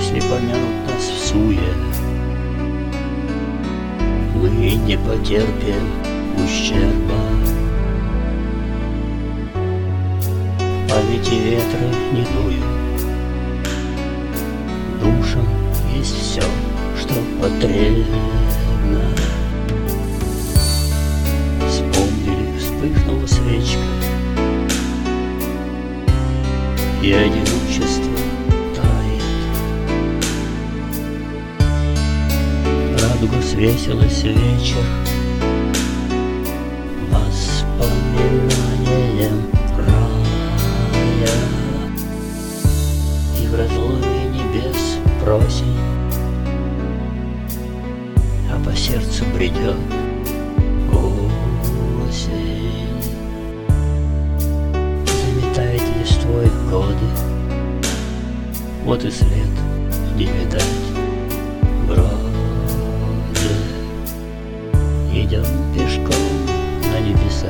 если помянут нас в суе, мы не потерпим ущерба. Памяти ветра не дуют, душам есть все, что потребно. Вспомнили, вспыхнула свечка, и одиночество тает. Радуга свесилась вечер воспоминанием рая, и в разломе небес просень, а по сердцу бредет осень. Заметает листвой годы, вот и след не видать вроде. Идем пешком на небеса,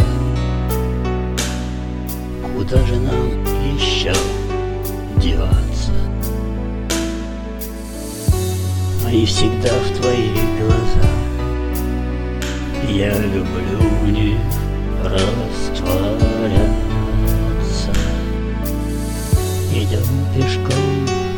куда же нам еще деваться? Мои всегда в твоих глазах, я люблю в них растворяться. Идем пешком